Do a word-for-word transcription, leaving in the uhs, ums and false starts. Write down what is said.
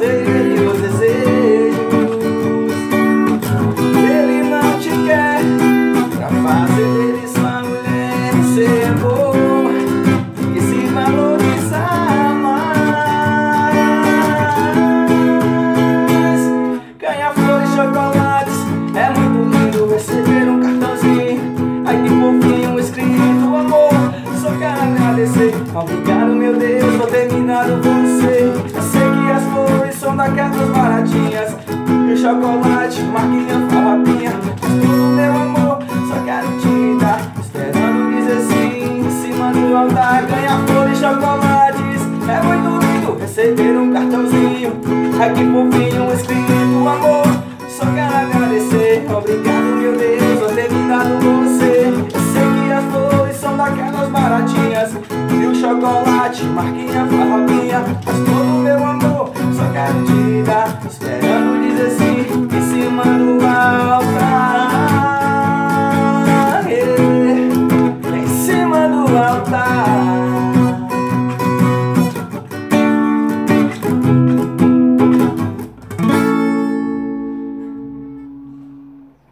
fazer meus desejos. Ele não te quer pra fazer dele sua mulher. Você é boa e se valorizar mais. Ganhar flores e chocolates é muito lindo. Receber um cartãozinho, ai que fofinho escrito amor. Só quero agradecer, obrigado meu Deus por ter me dado você. Eu sei que as flores são daquelas baratinhas e o chocolate, marquinha, farrapinha. Mas tudo meu amor, só quero te dar, esperando dizer sim em cima do altar. Ganhar flores e chocolates é muito lindo. Receber um cartãozinho, ai que fofinho escrito amor. Só quero agradecer, obrigado meu Deus por ter me dado você. Eu sei que as flores são daquelas baratinhas e o chocolate, marquinha,